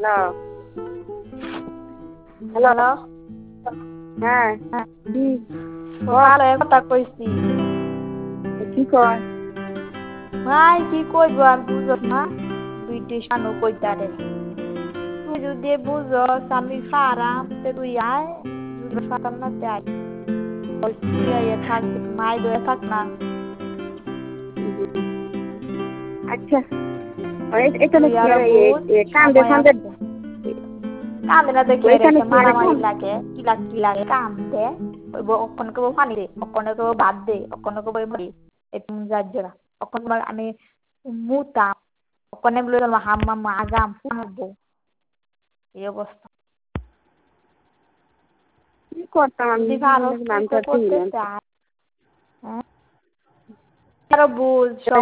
hello hello হ্যাঁ কি ভালো কথা কইছি কি কয় ভাই কি কইব আর বুঝছ না দুইটি শানু কইতারে তুই যদি বুঝস আমি খারাম তে তুই আয় যদি ফাতাম না তে আয় তুই আয় থাক মাই দয়ে থাক না আচ্ছা এটা তুই নাকি আরো বুঝ কান্দে সময় ফান্দে আছে কান্দে না দেখে ওইখানে রেখে কি আর মারামারি কাম লাগে কি লাগে কান্দে অক্ষণ কেবো পানি দে অক্ষণ কেবো ভাত দে অক্ষণ কেবো মরি একটু যাজ্জরা অক্ষণ আমি মুতাম অক্ষণে বলে হাম্মা আগাম ফুটবো এই অবস্থা কি করতাম আমি যদি ভালো আমি তো করতে চাই আরো বুঝ